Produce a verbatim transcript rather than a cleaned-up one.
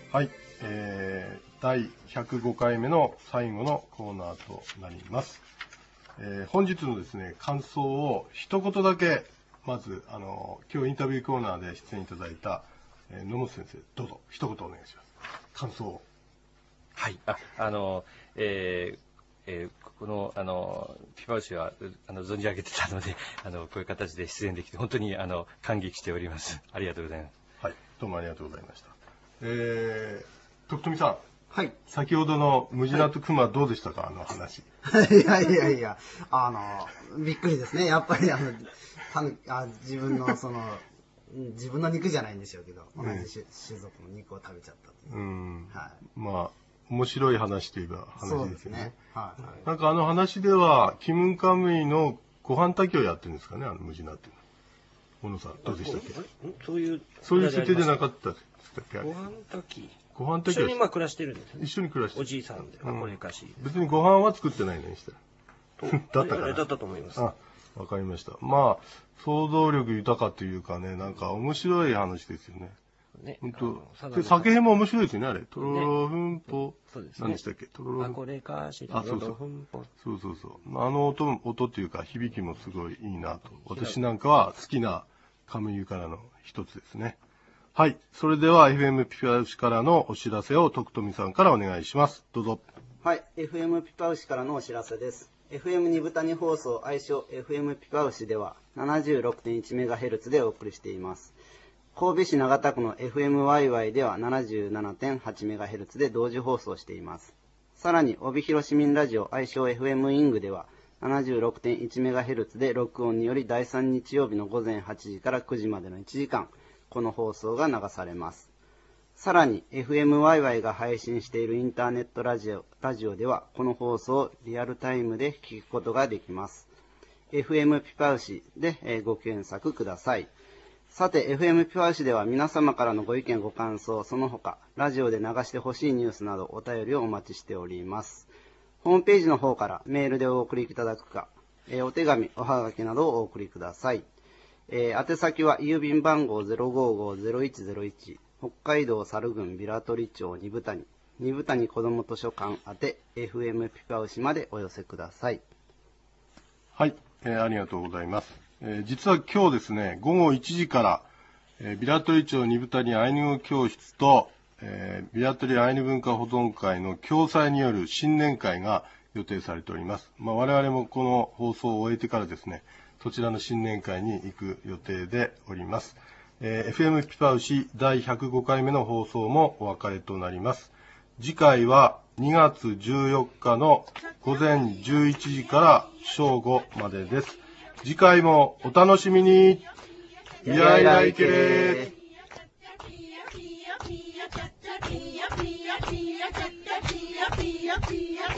はい、えー、だいひゃくごかいめの最後のコーナーとなります。えー、本日のですね、感想を一言だけ、まず、あの、今日インタビューコーナーで出演いただいた、えー、野本先生、どうぞ、一言お願いします。感想を。 はい、あ、あの、えーえー、この、あの、ピパウシは、あの、存じ上げてたので、あの、こういう形で出演できて、本当に、あの、感激しております。ありがとうございます。 はい、どうもありがとうございました。えー、徳富さん。 はい。 先ほどのムジナとクマどうでしたか、はい、あの話。 いやいやいや、あの、びっくりですね。やっぱり、あの、あ自分の、その、自分の肉じゃないんでしょうけど、同じ種族の肉を食べちゃったという。 うん。 はい。 まあ、面白い話といえば話ですよね。そうですね。 はい。 なんかあの話では、キムンカムイのご飯炊きをやってるんですかね、あのムジナっていうのは。小野さん、どうでしたっけ？ そういう、 そういう設定じゃなかったですっけ？ ご飯炊き。 ご飯炊きは一緒にまあ暮らしてるんですね。 一緒に暮らしてる。 おじいさんで、あ、これかし。 別にご飯は作ってないのにしたら。だったかな。 だったと思います。 あ、わかりました。まあ、想像力豊かというかね、なんか面白い話ですよね。 ね。 本当。で、酒編も面白いですよね、あれ。とろろふんぽ。 そうですね。 何でしたっけ？とろろ。 あ、これかし。 あ、そうそう。そうそうそう。あの音、音っていうか響きもすごいいいなと。私なんかは好きなカムイからの一つですね。はい。それでは エフエム ピパウシからのお知らせを徳富さんからお願いします。どうぞ。 はい。エフエム ピパウシからのお知らせです。エフエム 二部谷放送愛称 エフエム ピパウシでは ななじゅうろくてんいちメガヘルツ でお送りしています。神戸市長田区の エフエムワイワイ では ななじゅうななてんはちメガヘルツ で同時放送しています。さらに、帯広市民ラジオ愛称 エフエム イングでは ななじゅうろくてんいちメガヘルツ で録音によりだいさん日曜日のごぜんはちじからくじまでのいちじかん、この放送が流されます。さらに エフエムワイワイ が配信しているインターネットラジオ、ラジオではこの放送をリアルタイムで聞くことができます。エフエム ピパウシでご検索ください。さて エフエム ピパウシでは皆様からのご意見ご感想、その他ラジオで流してほしいニュースなどお便りをお待ちしております。ホームページの方からメールでお送りいただくか、お手紙、おはがきなどをお送りください。えー、宛先は郵便番号 ゼロごーごーゼロいちゼロいち 北海道猿郡平取町二部谷二部谷子ども図書館宛て エフエム ピパウシまでお寄せください。 はい、えー、ありがとうございます。えー、実は今日ですね、ごごいちじから、えー、平取町二部谷アイヌ語教室と、えー、平取アイヌ文化保存会の共催による新年会が予定されております。まあ、我々もこの放送を終えてからですね、そちらの新年会に行く予定でおります。えー、エフエム ピパウシだいひゃくごかいめの放送もお別れとなります。次回はにがつじゅうよっかのごぜんじゅういちじから正午までです。次回もお楽しみに。いやいやいけれー。